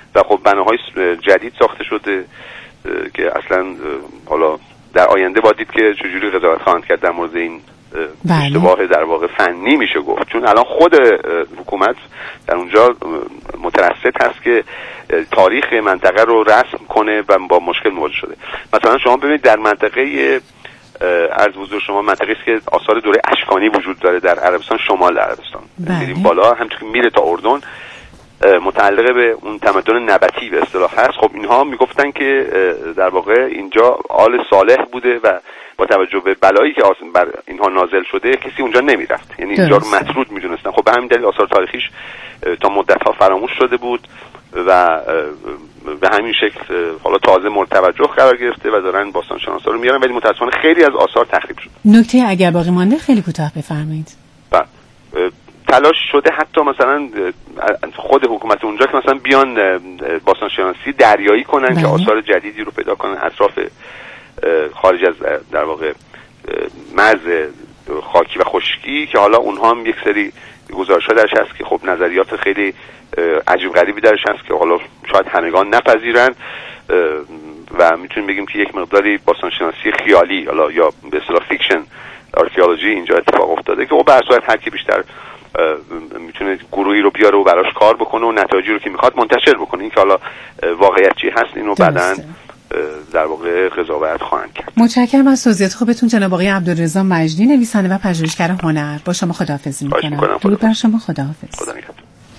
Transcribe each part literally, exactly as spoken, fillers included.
و خب بناهای جدید ساخته شده که اصلا حالا در آینده باید دید که چجوری قضاوت خواهند کرد در مورد این اشتباه در واقع فنی میشه گفت، چون الان خود حکومت در اونجا مترصد هست که تاریخ منطقه رو رسم کنه و با مشکل مواجه شده. مثلا شما ببینید در منطقه عرض حضور شما منطقه‌ای است که آثار دوره اشکانی وجود داره در عربستان، شمال عربستان میریم بالا همونطور که میره تا اردن، متعلقه به اون تمدن نبطی به اصطلاح هست. خب اینها میگفتن که در واقع اینجا آل صالح بوده و با توجه به بلایی که بر اینها نازل شده کسی اونجا نمیرفت، یعنی اینجا رو مطرود میدونستن. خب به همین دلیل آثار تاریخیش تا مدت‌ها فراموش شده بود و به همین شکل حالا تازه مورد توجه قرار گرفته و دارن باستانشناسا رو میارن، ولی متأسفانه خیلی از آثار تخریب شد. نکته اگر باقی مانده خیلی کوتاه بفرمایید. بله، تلاش شده حتی مثلا خود حکومت اونجا که مثلا بیان باستانشناسی دریایی کنن بله. که آثار جدیدی رو پیدا کنن اطراف خارج از در واقع مرز خاکی و خشکی، که حالا اونها هم یک سری گزارش‌ها درش هست که خب نظریات خیلی عجیب غریبی درش هست که حالا شاید همگان نپذیرن و میتونیم بگیم که یک مقداری باستانشناسی خیالی حالا یا به اصطلاح فیکشن آرکئولوژی اینجا اتفاق افتاده که خب به هر صورت هر کی بیشتر میتونه گروهی رو بیاره و براش کار بکنه و نتایجی رو که میخواد منتشر بکنه. این که حالا واقعیت چی هست اینو بعداً در واقع قضاوت خواهند کرد. متشکرم از توضیحات خوبتون جناب آقای عبدالرضا مجدی، نویسنده و پژوهشگر هنر. با شما خداحافظی می‌کنم. درود بر شما. خداحافظ. خدا نگهدار.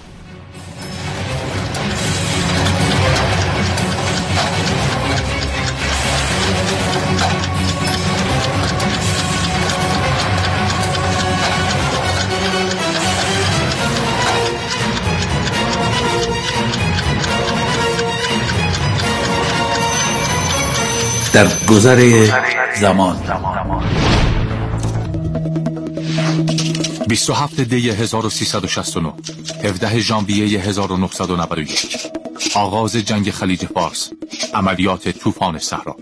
در گذر زمان بیست و هفتم دی هزار و سیصد و شصت و نه، هفدهم ژانویه هزار و نهصد و نود و یک، آغاز جنگ خلیج فارس، عملیات طوفان صحرا.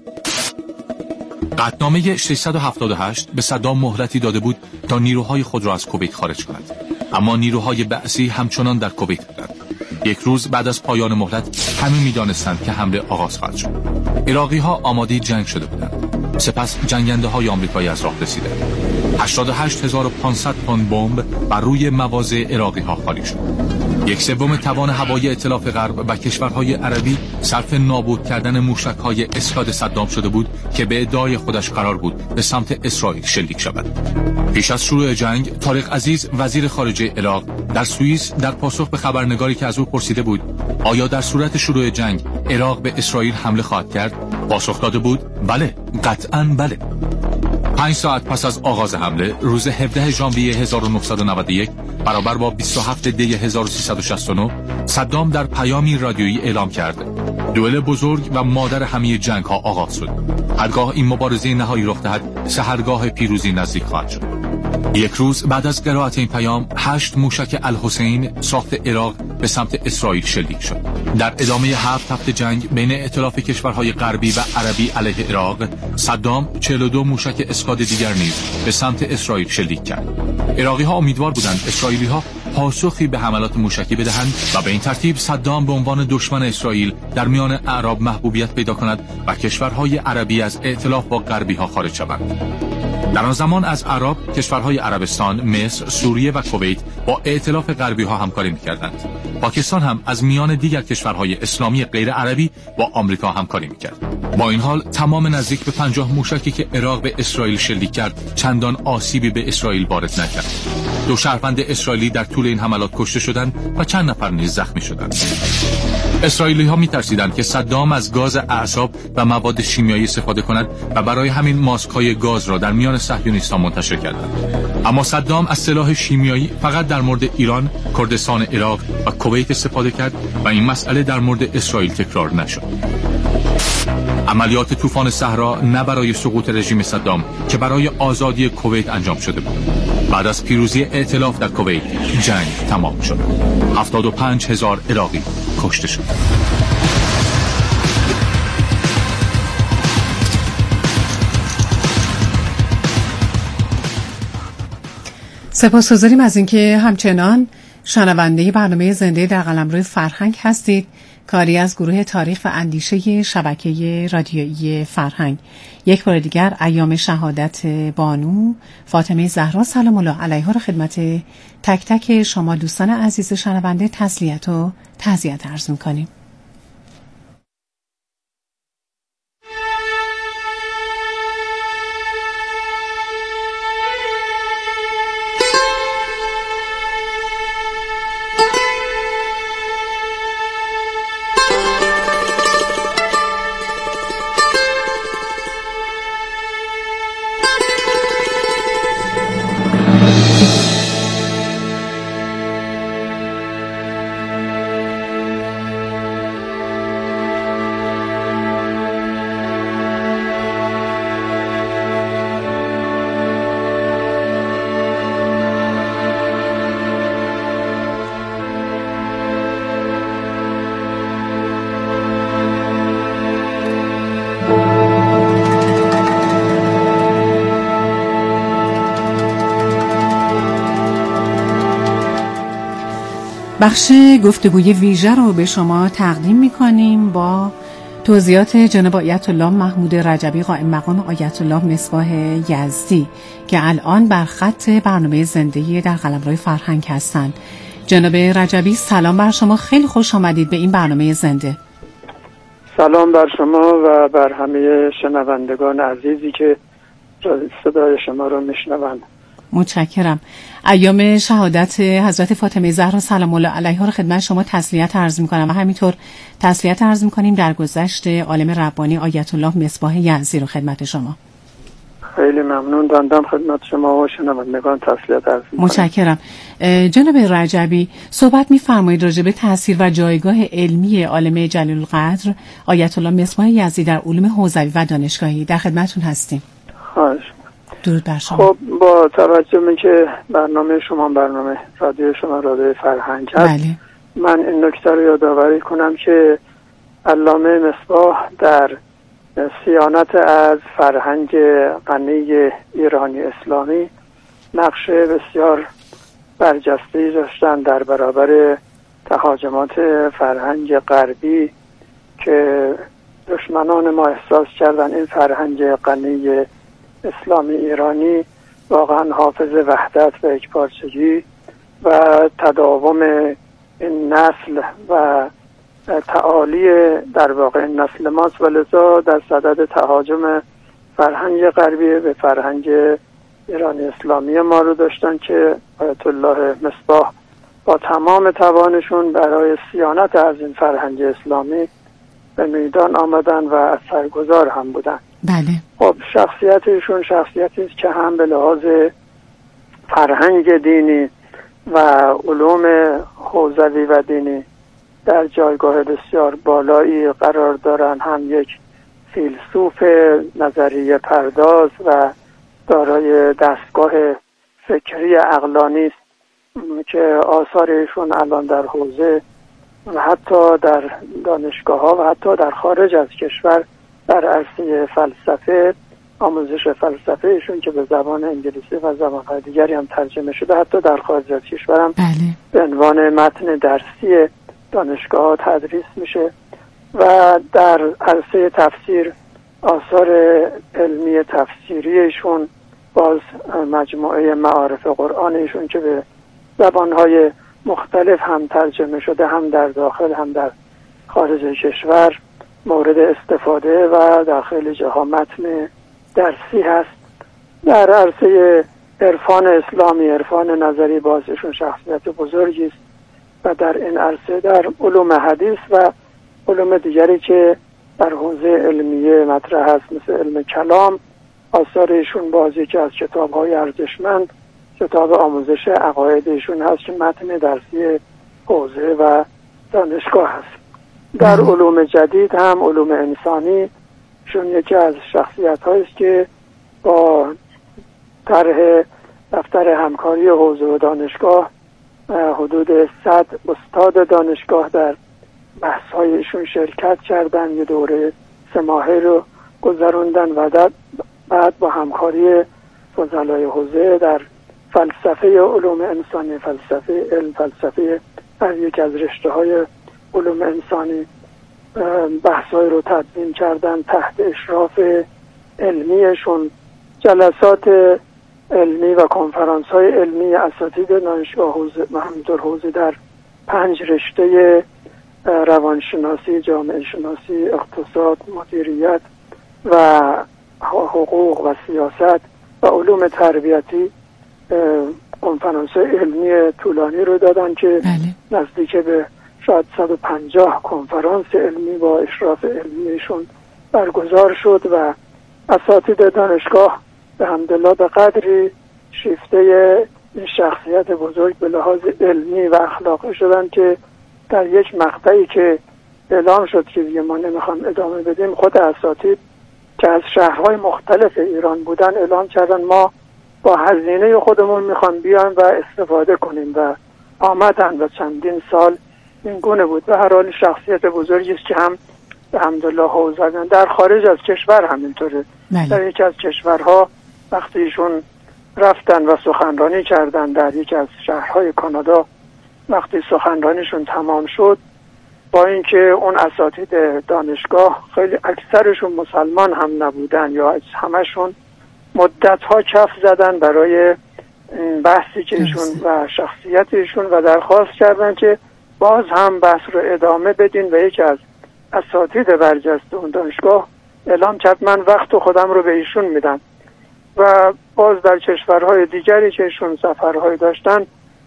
قطعنامه ششصد و هفتاد و هشت به صدام مهلتی داده بود تا نیروهای خود را از کویت خارج کند، اما نیروهای بعثی همچنان در کویت بودند. یک روز بعد از پایان مهلت همه می‌دانستند که حمله آغاز خواهد شد. عراقی ها آماده جنگ شده بودند. سپس جنگنده های آمریکایی از راه رسیدند. هشتاد و هشت هزار و پانصد تن بمب بر روی مواضع عراقی ها خالی شد. یک سوم توان هوایی ائتلاف غرب و کشورهای عربی صرف نابود کردن موشک‌های اسکاد صدام شده بود که به ادعای خودش قرار بود به سمت اسرائیل شلیک شود. پیش از شروع جنگ، طارق عزیز وزیر خارجه عراق در سوئیس در پاسخ به خبرنگاری که از او پرسیده بود آیا در صورت شروع جنگ عراق به اسرائیل حمله خواهد کرد، پاسخ داده بود بله، قطعاً بله. پنج ساعت پس از آغاز حمله روز هفدهم ژانویه هزار و نهصد و نود و یک برابر با بیست و هفتم دی هزار و سیصد و شصت و نه صدام در پیامی رادیویی اعلام کرد دوئل بزرگ و مادر همه جنگ ها آغاز شد. هرگاه این مبارزه نهایی رخ دهد سحرگاه پیروزی نزدیک خواهد شد. یک روز بعد از قرائت این پیام هشت موشک الحسین ساخت عراق به سمت اسرائیل شلیک شد. در ادامه هفت هفته جنگ بین ائتلاف کشورهای غربی و عربی علیه عراق، صدام چهل و دو موشک اسکاد دیگر نیز به سمت اسرائیل شلیک کرد. عراقی ها امیدوار بودند اسرائیلی ها پاسخی به حملات موشکی بدهند و به این ترتیب صدام به عنوان دشمن اسرائیل در میان اعراب محبوبیت پیدا کند و کشورهای عربی از ائتلاف با غربی ها خارج شوند. در آن زمان از عرب کشورهای عربستان، مصر، سوریه و کویت با ائتلاف غربی ها همکاری می‌کردند. پاکستان هم از میان دیگر کشورهای اسلامی غیر عربی با آمریکا همکاری می‌کرد. با این حال تمام نزدیک به پنجاه موشکی که عراق به اسرائیل شلیک کرد چندان آسیبی به اسرائیل وارد نکرد. دو شهروند اسرائیلی در طول این حملات کشته شدند و چند نفر نیز زخمی شدند. اسرائیلی ها می‌ترسیدند که صدام از گاز اعصاب و مواد شیمیایی استفاده کند و برای همین ماسک‌های گاز را در میان صهیونیستان منتشر کردند. اما صدام از سلاح شیمیایی فقط در مورد ایران، کردستان عراق و کویت استفاده کرد و این مسئله در مورد اسرائیل تکرار نشد. عملیات طوفان صحرا نه برای سقوط رژیم صدام که برای آزادی کویت انجام شده بود. بعد از پیروزی ائتلاف در کویت جنگ تمام شد. هفتاد و پنج هزار عراقی کشته شد. سپاسگزاریم از اینکه همچنان شنونده برنامه زنده در قلمرو فرهنگ هستید کاری از گروه تاریخ و اندیشه شبکه رادیویی فرهنگ. یک بار دیگر ایام شهادت بانو فاطمه زهرا سلام الله علیها را خدمت تک تک شما دوستان عزیز شنونده تسلیت و تعزیت عرض می‌کنیم. بخش گفتگوی ویژه رو به شما تقدیم می‌کنیم با توضیحات جناب آیت الله محمود رجبی قائم مقام آیت الله مصباح یزدی که الان بر خط برنامه زنده در قلمرو فرهنگ هستند. جناب رجبی سلام بر شما، خیلی خوش آمدید به این برنامه زنده. سلام بر شما و بر همه شنوندگان عزیزی که صدای شما رو میشنوند. متشکرم. ایام شهادت حضرت فاطمه زهرا سلام الله علیها رو خدمت شما تسلیت عرض می‌کنم و همینطور تسلیت عرض می‌کنیم در گذشت عالم ربانی آیت الله مصباح یزدی رو خدمت شما. خیلی ممنون، دندم خدمت شما و شنوندگان تسلیت عرض می‌کنم. متشکرم. جناب رجبی صحبت می‌فرمایید راجع به تأثیر و جایگاه علمی عالم جلیل القدر آیت الله مصباح یزدی در علوم حوزوی و دانشگاهی. در خدمتتون هستیم. خواهش. درود بر شما. خب با توجه به که برنامه شما برنامه رادیو شما رادیو فرهنگ هست، بله. من این نکته رو یادآوری کنم که علامه مصباح در صیانت از فرهنگ غنی ایرانی اسلامی نقش بسیار برجسته‌ای داشتن در برابر تهاجمات فرهنگ غربی که دشمنان ما احساس کردن این فرهنگ غنی اسلامی ایرانی واقعا حافظ وحدت و یکپارچگی و تداوم این نسل و تعالی در واقع این نسل ماست و لذا در صدد تهاجم فرهنگ غربی به فرهنگ ایرانی اسلامی ما رو داشتن که آیت الله مصباح با تمام توانشون برای صیانت از این فرهنگ اسلامی به میدان آمدن و اثرگذار هم بودن. بله. خب شخصیتشون شخصیتی است که هم به لحاظ فرهنگ دینی و علوم حوزوی و دینی در جایگاه بسیار بالایی قرار دارن، هم یک فیلسوف نظریه پرداز و دارای دستگاه فکری عقلانی است که آثارشون الان در حوزه و حتی در دانشگاه ها و حتی در خارج از کشور در عرصه فلسفه، آموزش فلسفه ایشون که به زبان انگلیسی و زبان‌های دیگری هم ترجمه شده، حتی در خارج از کشور هم بله. به عنوان متن درسی دانشگاه ها تدریس میشه و در عرصه تفسیر آثار علمی تفسیری ایشون، باز مجموعه معارف قرآن ایشون که به زبان‌های مختلف هم ترجمه شده، هم در داخل هم در خارج کشور مورد استفاده و داخل جاها متن درسی هست. در عرصه عرفان اسلامی، عرفان نظری، بازشون شخصیت بزرگی است و در این عرصه در علوم حدیث و علوم دیگری که در حوزه علمیه مطرح هست مثل علم کلام، آثارشون بازی که از کتاب‌های ارزشمند کتاب آموزش عقاید ایشون هست که متن درسی حوزه و دانشگاه هست. در علوم جدید هم علوم انسانی شون یکی از شخصیت هاییست که با طرح دفتر همکاری حوزه و دانشگاه حدود صد استاد دانشگاه در بحث هایشون شرکت کردن، یه دوره سه ماهه رو گذروندن و بعد با همکاری فضلای حوزه در فلسفه علوم انسانی، فلسفه علم، فلسفه هر یک از رشته های علوم انسانی بحث‌های رو تدوین کردن تحت اشراف علمیشون. جلسات علمی و کنفرانس‌های علمی اساتید دانشگاه محمودالحوزی در پنج رشته روانشناسی، جامعه شناسی، اقتصاد، مدیریت و حقوق و سیاست و علوم تربیتی کنفرانس‌های علمی طولانی رو دادن که بله. نزدیک به شاید صد و پنجاه کنفرانس علمی با اشراف علمیشون برگزار شد و اساتید دانشگاه به حمدالله به قدری شیفته این شخصیت بزرگ به لحاظ علمی و اخلاقی شدن که در یک مقطعی که اعلام شد که دیگه ما نمیخوام ادامه بدیم، خود اساتید که از شهرهای مختلف ایران بودن اعلام کردن ما با هزینه خودمون میخوام بیان و استفاده کنیم و آمدن و چندین سال این گونه بود. به هر حال شخصیت بزرگی است که هم به حمدالله حوزویان در خارج از کشور همینطوره. در یکی از کشورها وقتی ایشون رفتن و سخنرانی کردن در یکی از شهرهای کانادا، وقتی سخنرانیشون تمام شد، با اینکه اون اساتید دانشگاه خیلی اکثرشون مسلمان هم نبودن یا همشون مدت‌ها کف زدن برای بحثی که ایشون و شخصیت ایشون و درخواست کردن که باز هم بحث رو ادامه بدین و یکی از اساتید برجسته اون دانشگاه اعلام کرد من وقت خودم رو به ایشون میدم و باز در کشورهای دیگری که ایشون سفرهای داشتن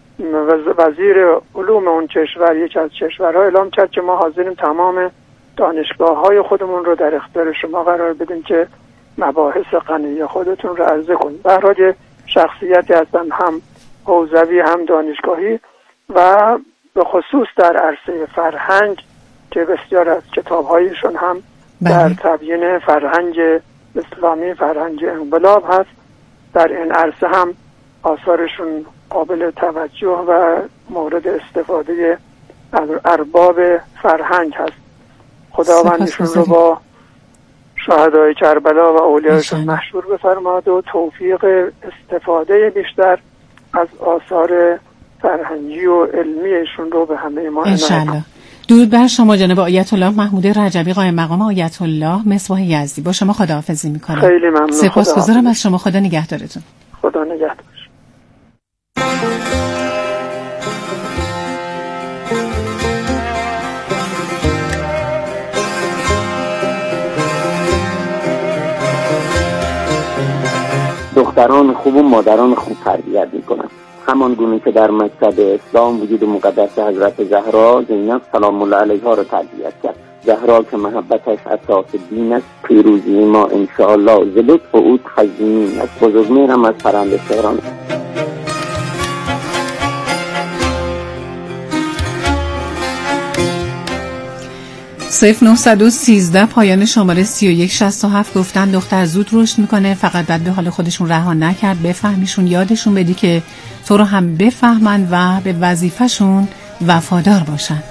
وزیر علوم اون کشور یکی از کشورها اعلام کرد که ما حاضریم تمام دانشگاه‌های خودمون رو در اختیار شما قرار بدیم که مباحث غنی خودتون رو عرضه کنید. به هر حال شخصیتی هستن هم حوزوی هم دانشگاهی و به خصوص در عرصه فرهنگ که بسیار از کتاب‌هایشون هم در تبیین فرهنگ اسلامی، فرهنگ انقلاب هست. در این عرصه هم آثارشون قابل توجه و مورد استفاده ارباب فرهنگ هست. خداوندشون رو با شهدای کربلا و اولیایشون مشهور بفرماد و توفیق استفاده بیشتر از آثار فرهنگی و علمیشون رو به همه ما عنایت کنه. درود بر شما جناب آیت الله محمود رجبی قائم مقام آیت الله مصباح یزدی. با شما خداحافظی میکنم. خیلی ممنون. سپاسگزارم از شما. خدا نگهدارتون. خدا نگهدار. دختران خوب و مادران خوب تربیت میکنن، همان گونه که در مکتب اسلام وجود مقدس حضرت زهرا زینب سلام الله علیها را تربیت کرد. زهرا که محبتش اساس دین است، پیروزی ما انشاءالله ز لطف او خزینین است. بزرگمیرم از پرنده تهران. صفر نهصد و سیزده پایان شماره سی و یک شصت و هفت گفتن دختر زود رشد میکنه، فقط بعد به حال خودشون رها نکرد، بفهمیشون، یادشون بدی که تو رو هم بفهمن و به وظیفه‌شون وفادار باشن.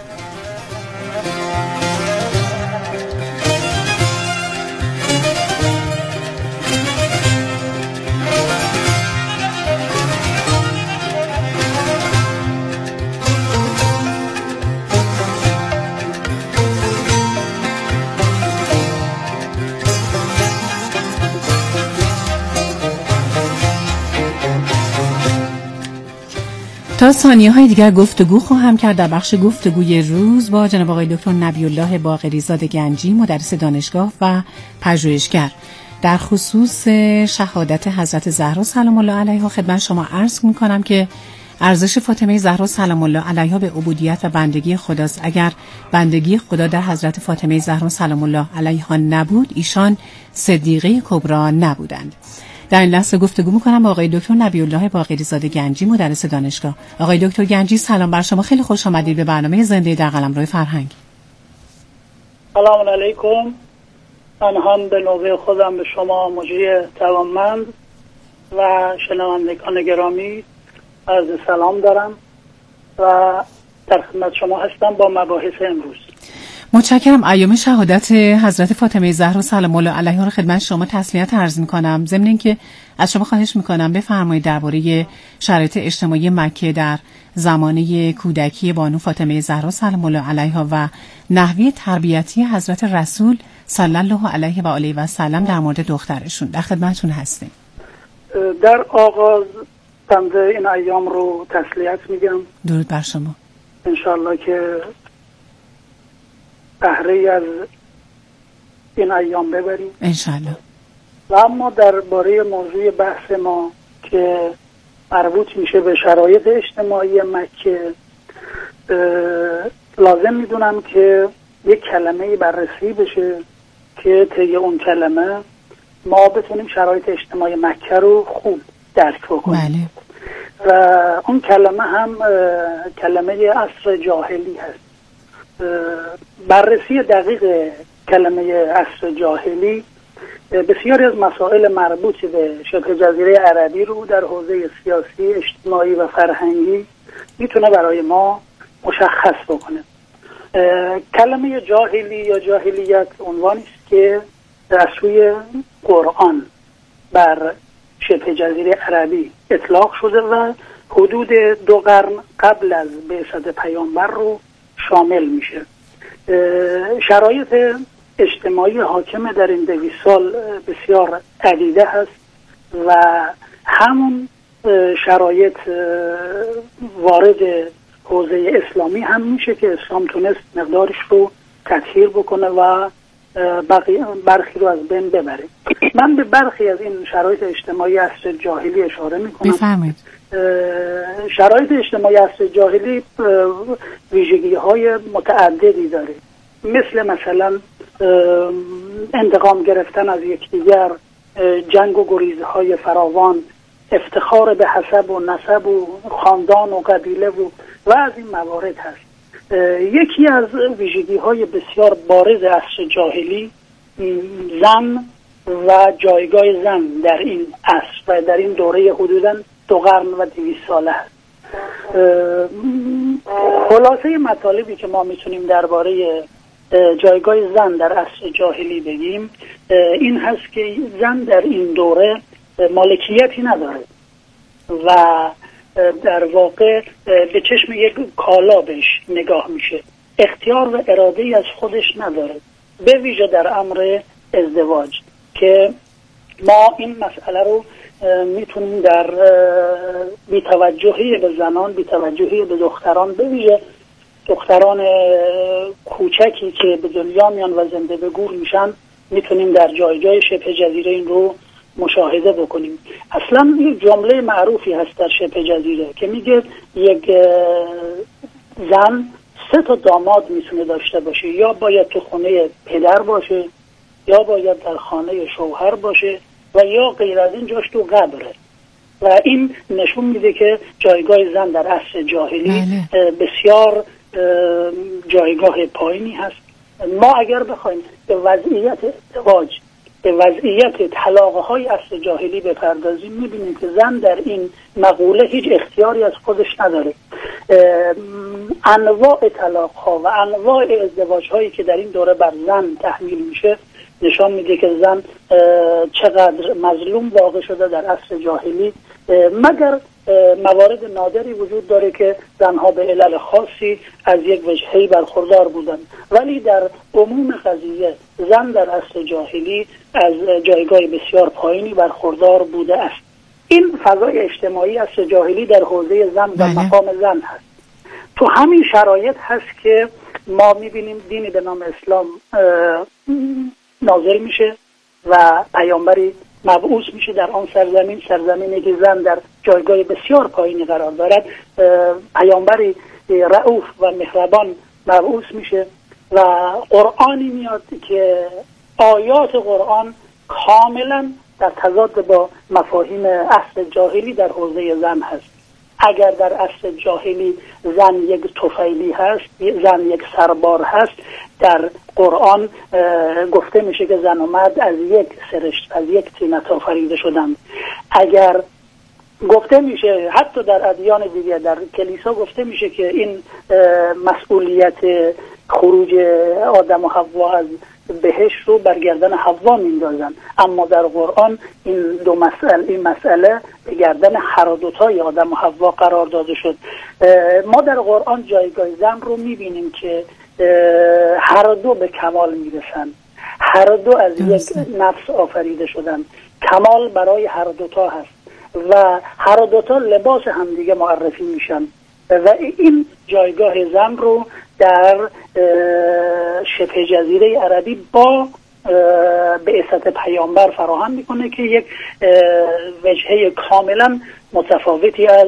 تا ثانیه های دیگر گفتگو خواهم کرد در بخش گفتگوی روز با جناب آقای دکتر نبی‌الله باقری‌زاده گنجی، مدرس دانشگاه و پژوهشگر، در خصوص شهادت حضرت زهرا سلام الله علیها. خدمت شما عرض می‌کنم که ارزش فاطمه زهرا سلام الله علیها به عبودیت و بندگی خداست. اگر بندگی خدا در حضرت فاطمه زهرا سلام الله علیها نبود، ایشان صدیقه کبری نبودند. در این لحظه گفتگو می‌کنم با آقای دکتر نبی‌الله باقری‌زاده گنجی، مدرس دانشگاه. آقای دکتر گنجی سلام بر شما، خیلی خوش آمدید به برنامه زنده در قلمرو فرهنگ. سلام علیکم. من هم به نوبه خودم به شما مجری توانمند و شنوندگان گرامی عرض سلام دارم و در خدمت شما هستم با مباحث امروز. متشکرم. ایام شهادت حضرت فاطمه زهرا سلام الله علیها رو خدمت شما تسلیت عرض می‌کنم. ضمن اینکه از شما خواهش می‌کنم بفرمایید درباره شرایط اجتماعی مکه در زمانه کودکی بانو فاطمه زهرا سلام الله علیها و نحوه تربیتی حضرت رسول صلی الله علیه و آله و سلم در مورد دخترشون. در خدمتتون هستیم. در آغاز بنده این ایام رو تسلیت میگم. درود بر شما. انشالله که بهره از این ایام ببریم انشالله. و اما درباره موضوع بحث ما که مربوط میشه به شرایط اجتماعی مکه، لازم میدونم که یک کلمه بررسی بشه که طی اون کلمه ما بتونیم شرایط اجتماعی مکه رو خوب درک بکنیم. بله. و اون کلمه هم کلمه عصر جاهلی هست. بررسی دقیق کلمه عصر جاهلی بسیاری از مسائل مربوط به شبه جزیره عربی رو در حوزه سیاسی، اجتماعی و فرهنگی میتونه برای ما مشخص بکنه. کلمه جاهلی یا جاهلیت عنوانی است که در سوی قرآن بر شبه جزیره عربی اطلاق شده و حدود دو قرن قبل از بعثت پیامبر رو شامل میشه. شرایط اجتماعی حاکم در این دویست سال بسیار عدیده هست و همون شرایط وارد حوزه اسلامی هم میشه که اسلام تونست مقدارش رو تطهیر بکنه و برخی رو از بین ببره. من به برخی از این شرایط اجتماعی عصر جاهلی اشاره میکنم. بفرمایید. شرایط اجتماعی عصر جاهلی ویژگی های متعددی داره، مثل مثلا انتقام گرفتن از یکدیگر، جنگ و گریزهای فراوان، افتخار به حسب و نسب و خاندان و قبیله و و از این موارد هست. یکی از ویژگی های بسیار بارز عصر جاهلی زن و جایگاه زن در این عصر و در این دوره حدوداً دو قرن و دویست ساله هست. خلاصه مطالبی که ما میتونیم درباره جایگاه زن در عصر جاهلی بگیم این هست که زن در این دوره مالکیتی نداره و در واقع به چشم یک کالا بهش نگاه میشه، اختیار و اراده‌ای از خودش نداره، به ویژه در امر ازدواج که ما این مسئله رو میتونیم در بی‌توجهی به زنان، بی‌توجهی به دختران، به ویژه دختران کوچکی که به دنیا میان و زنده به گور میشن، میتونیم در جایگاه شبه جزیره این رو مشاهده بکنیم. اصلا یک جمله معروفی هست در شبه جزیره که میگه یک زن سه تا داماد میتونه داشته باشه، یا باید تو خونه پدر باشه، یا باید در خانه شوهر باشه و یا غیر از این جاش تو قبره. و این نشون میده که جایگاه زن در عصر جاهلی بسیار جایگاه پایینی هست. ما اگر بخوایم به وضعیت ازدواج، به وضعیت طلاق‌های عصر جاهلی بپردازیم، می‌بینیم که زن در این مقوله هیچ اختیاری از خودش نداره. انواع طلاق‌ها و انواع ازدواج‌هایی که در این دوره بر زن تحمیل میشه نشان میده که زن چقدر مظلوم واقع شده در عصر جاهلی، مگر موارد نادری وجود داره که زنها به علل خاصی از یک وجهی برخوردار بودن، ولی در عموم قضیه زن در عصر جاهلی از جایگاه بسیار پایینی برخوردار بوده است. این فضای اجتماعی عصر جاهلی در حوزه زن و مقام زن هست. تو همین شرایط هست که ما میبینیم دینی به نام اسلام نازل میشه و پیامبری مبعوث میشه در آن سرزمین، سرزمینی که زن در جایگاه بسیار پایینی قرار دارد. پیامبری رؤوف و مهربان مبعوث میشه و قرآنی میاد که آیات قرآن کاملا در تضاد با مفاهیم عصر جاهلی در حوزه زن هست. اگر در عصر جاهلی زن یک طفیلی هست، زن یک سربار هست، در قرآن گفته میشه که زن و مرد از یک سرشت، از یک طینت آفریده شدند. اگر گفته میشه حتی در ادیان دیگه، در کلیسا گفته میشه که این مسئولیت خروج آدم و حوا از بهشت رو بر گردن حوا میندازن، اما در قرآن این دو مسئله این مسئله به گردن هر دو تای آدم و حوا قرار داده شد. ما در قرآن جایگاه زن رو میبینیم که هر دو به کمال میرسن، هر دو از یک نفس آفریده شدن، کمال برای هر دو تا هست و هر دو تا لباس همدیگه معرفی میشن و این جایگاه زن رو در شبه جزیره عربی با بعثت پیامبر فراهم میکنه که یک وجهه کاملا متفاوتی از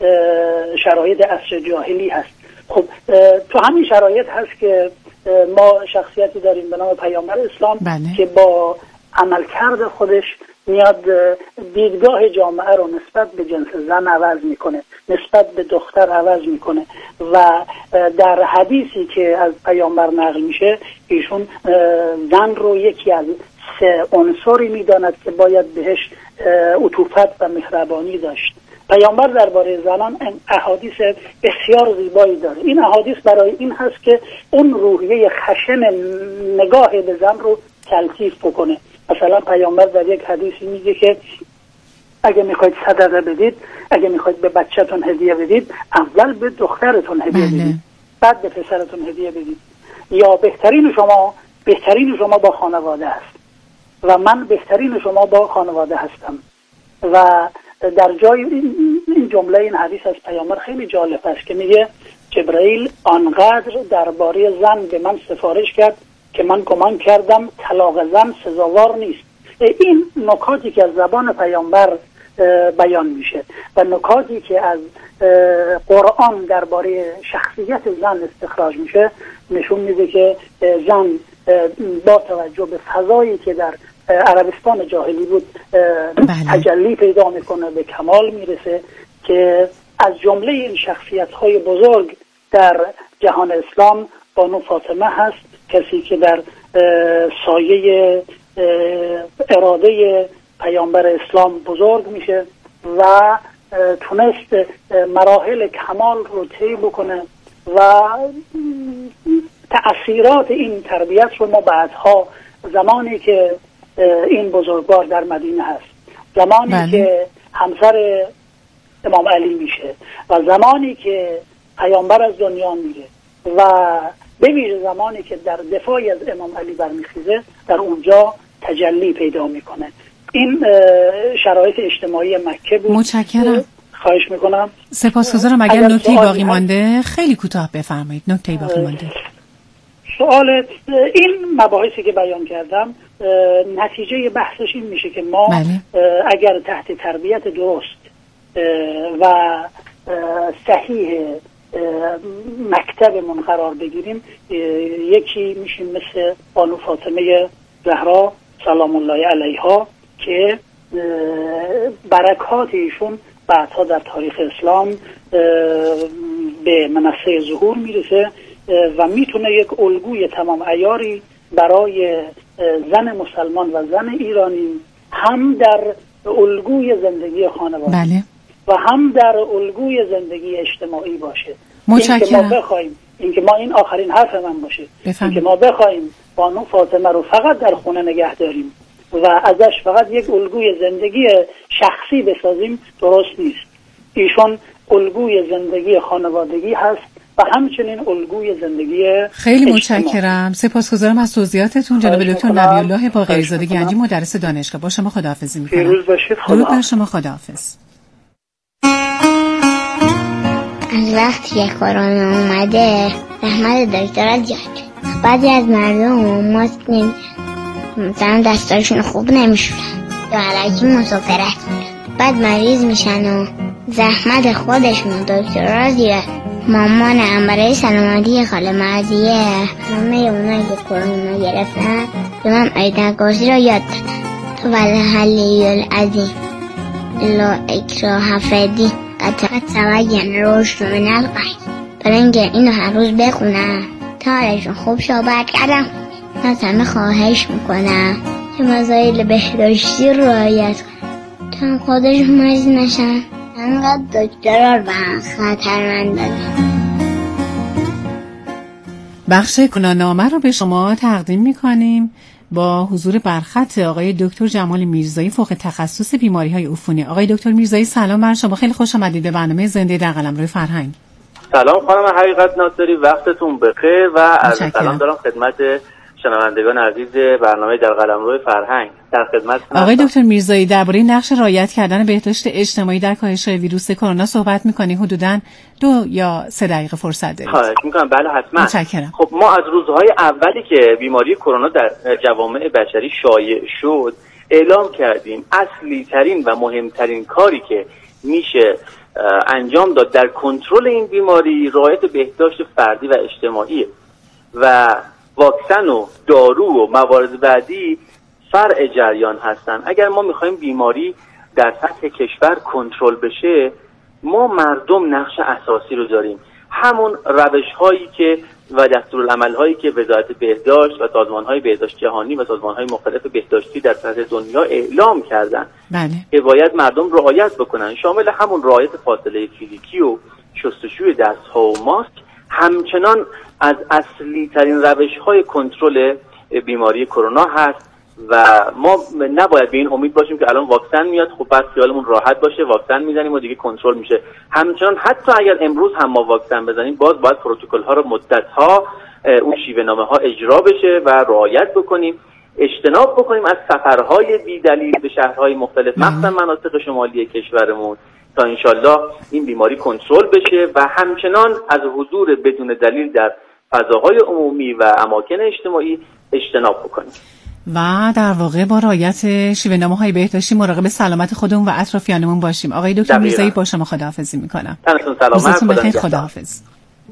شرایط عصر جاهلی هست. خب تو همین شرایط هست که ما شخصیتی داریم به نام پیامبر اسلام بله. که با عملکرد خودش میاد دیدگاه جامعه رو نسبت به جنس زن عوض میکنه، نسبت به دختر عوض میکنه و در حدیثی که از پیامبر نقل میشه ایشون زن رو یکی از سه عنصری میداند که باید بهش عطوفت و مهربانی داشت. پیامبر درباره زنان احادیث بسیار زیبایی داره. این احادیث برای این هست که اون روحیه خشن نگاه به زن رو تلطیف بکنه. مثلا پیامبر در یک حدیثی میگه که اگه میخواید صدقه بدید، اگه میخواید به بچه‌تون هدیه بدید، اول به دخترتون هدیه بله. بدید، بعد به پسرتون هدیه بدید. یا بهترین شما بهترین شما با خانواده هست و من بهترین شما با خانواده هستم. و در جای این جمله این حدیث از پیامبر خیلی جالب است که میگه جبرائیل آنقدر درباره زن به من سفارش کرد که من گمان کردم طلاق زن سزاوار نیست. این نکاتی که از زبان پیامبر بیان میشه و نکاتی که از قرآن درباره شخصیت زن استخراج میشه نشون میده که زن با توجه به فضایی که در عربستان جاهلی بود بله. تجلی پیدا میکنه، به کمال میرسه که از جمله این شخصیت های بزرگ در جهان اسلام بانو فاطمه هست، کسی که در سایه اراده پیامبر اسلام بزرگ میشه و تونست مراحل کمال رو طی بکنه و تأثیرات این تربیت رو ما بعدها زمانی که این بزرگوار در مدینه هست، زمانی بله. که همسر امام علی میشه و زمانی که پیامبر از دنیا میره و به ویژه زمانی که در دفاعی از امام علی برمیخیزه در اونجا تجلی پیدا میکنه. این شرایط اجتماعی مکه بود. متشکرم. خواهش میکنم. سپاسگزارم. اگر نکته‌ای باقی مانده خیلی کوتاه بفرمایید. نکته‌ای باقی مانده. سوال این مباحثی که بیان کردم نتیجه بحثش این میشه که ما بله. اگر تحت تربیت درست و صحیح مکتبمون قرار بگیریم یکی میشیم مثل بانو فاطمه زهرا سلام الله علیها که برکات ایشون بعدها در تاریخ اسلام به منصه ظهور میرسه و میتونه یک الگوی تمام عیاری برای زن مسلمان و زن ایرانی هم در الگوی زندگی خانواده بله. و هم در الگوی زندگی اجتماعی باشه. متشکرم. اینکه ما بخوایم اینکه ما این آخرین حرف من باشه بفهم. اینکه ما بخوایم بانو فاطمه رو فقط در خونه نگه داریم و ازش فقط یک الگوی زندگی شخصی بسازیم درست نیست. ایشون الگوی زندگی خانوادگی هست و همچنین الگوی زندگی خیلی متشکرم. سپاسگزارم از توضیحاتتون جناب دکتر نبی الله باقری‌زاده گنجی مدرس دانشگاه. با شما خداحافظی می‌کنم. پیروز باشید. درود بر شما. خداحافظ. از وقتی که کرونا اومده زحمت دکترها زیاد شد. بعضی از مردم ماسک نمیزنن، مثلا دستاشون خوب نمیشورن یا علکی مسافرت میرن، بعد مریض میشن و زحمت خودشون و دکترها زیاد. مامانم برای سلامتی خاله مرضیه همه اونایی که کرونا گرفتن به من آیت کرسی رو یاد دادن. والحلی العظیم لا اکراه فی قد تبین الرشد من الغی. برای اینکه اینو هر روز بخونم تا حالشون خوب شد. برگردم از همه خواهش میکنم که مسائل بهداشتی رو رعایت کنن تا خودشون مریض نشن. انقدر دکترها رو به خطر من دادن. بخش کنانامه رو به شما تقدیم می‌کنیم با حضور برخط آقای دکتر جمال میرزایی، فوق تخصص بیماری‌های عفونی. آقای دکتر میرزایی سلام بر شما، خیلی خوش آمدید به برنامه زنده در قلمرو فرهنگ. سلام خانم حقیقت ناصری، وقتتون بخیر و عرض سلام دارم خدمت شنوندگان عزیز برنامه در قلمرو فرهنگ. در خدمت آقای دکتر میرزایی درباره نقش رعایت کردن بهداشت اجتماعی در کاهش ویروس کرونا صحبت می‌کنی. حدوداً دو یا سه دقیقه فرصت دارید. خواهش می‌کنم. بله حتما. متشکرم. خب ما از روزهای اولی که بیماری کرونا در جوامع بشری شایع شد اعلام کردیم اصلی ترین و مهمترین کاری که میشه انجام داد در کنترل این بیماری رعایت بهداشت فردی و اجتماعی و واکسن و دارو و موارد بعدی فرع جریان هستن. اگر ما میخوایم بیماری در سطح کشور کنترل بشه، ما مردم نقش اساسی رو داریم. همون روش هایی که و دستورالعمل هایی که وزارت بهداشت و سازمان های بهداشت جهانی و سازمان های مختلف بهداشتی در سطح دنیا اعلام کردن بله. که باید مردم رعایت بکنن، شامل همون رعایت فاصله فیزیکی و شستشوی دست ها و ماسک، همچنان از اصلی ترین روش های کنترل بیماری کرونا هست و ما نباید به این امید باشیم که الان واکسن میاد خب بس خیالمون راحت باشه، واکسن میزنیم و دیگه کنترل میشه. همچنان حتی اگر امروز هم ما واکسن بزنیم باز باید پروتکل ها رو مدت ها اون شیوه نامه ها اجرا بشه و رعایت بکنیم. اجتناب بکنیم از سفرهای بی دلیل به شهرهای مختلف، مخصوصا مناطق شمالی کشورمون، تا انشالله این بیماری کنترل بشه و همچنان از حضور بدون دلیل در فضاهای عمومی و اماکن اجتماعی اجتناب بکنیم. و در واقع با رعایت شیوه‌نامه‌های بهداشتی مراقب سلامت خودمون و اطرافیانمون باشیم. آقای دکتر میرزایی با شما خداحافظی میکنم. تنتون سلامت. خداحافظ.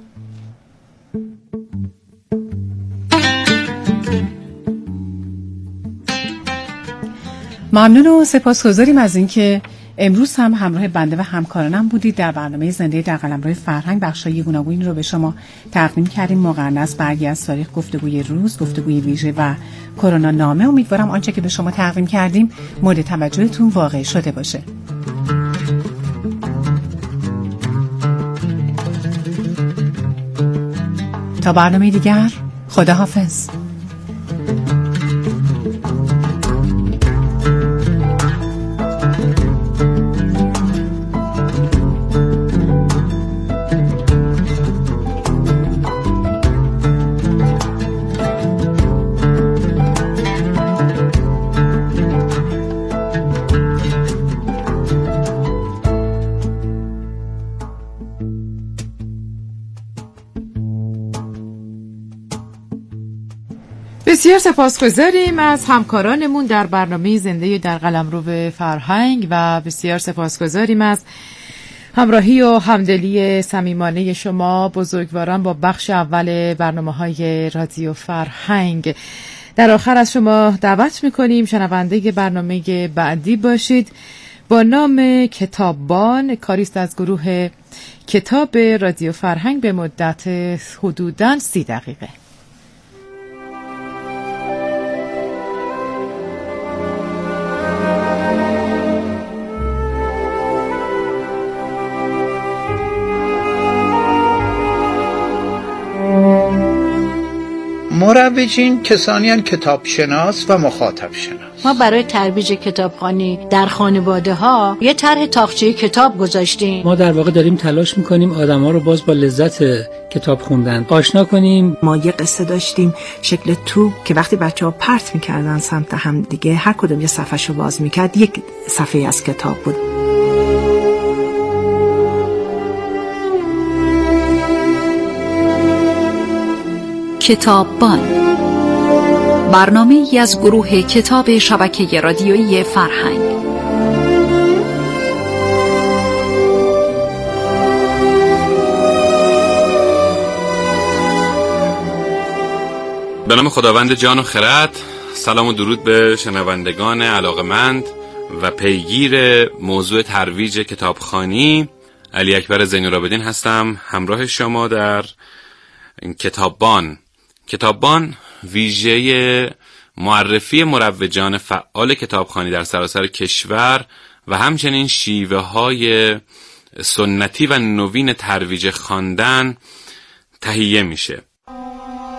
ممنون و سپاسگزاریم از اینکه امروز هم همراه بنده و همکارانم بودید. در برنامه زنده در قلمرو فرهنگ بخشای گوناگونی رو به شما تقدیم کردیم، مقرنس برگی از تاریخ، گفتگوی روز، گفتگوی ویژه و کرونا نامه. امیدوارم آنچه که به شما تقدیم کردیم مورد توجهتون واقع شده باشه. تا برنامه دیگر، خداحافظ. بسیار سپاسگزاریم از همکارانمون در برنامه زنده در قلمرو فرهنگ و بسیار سپاسگزاریم از همراهی و همدلی صمیمانه شما بزرگواران با بخش اول برنامه‌های رادیو فرهنگ. در آخر از شما دعوت می‌کنیم شنونده برنامه بعدی باشید با نام کتاببان، کاریست از گروه کتاب رادیو فرهنگ به مدت حدوداً سی دقیقه. مروجین کسانی هستند کتاب شناس و مخاطب شناس. ما برای ترویج کتابخوانی در خانواده ها یه طرح تاقچه کتاب گذاشتیم. ما در واقع داریم تلاش میکنیم آدم ها رو باز با لذت کتاب خوندن آشنا کنیم. ما یه قصه داشتیم شکل توپ که وقتی بچه ها پرت میکردن سمت هم دیگه هر کدوم یه صفحه شو باز میکرد یک صفحه از کتاب بود. کتاببان، برنامه‌ای از گروه کتاب شبکه رادیویی فرهنگ. به نام خداوند جان و خرد. سلام و درود به شنوندگان علاقمند و پیگیر موضوع ترویج کتابخوانی. علی اکبر زین‌العابدین هستم، همراه شما در کتاببان. کتاببان ویژه معرفی مروجان فعال کتابخوانی در سراسر کشور و همچنین شیوه های سنتی و نوین ترویج خواندن تهیه میشه.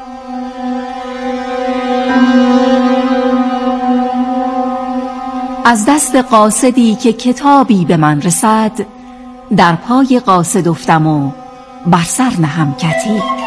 از دست قاصدی که کتابی به من رسد، در پای قاصد افتم و بر سر نهم کتیک.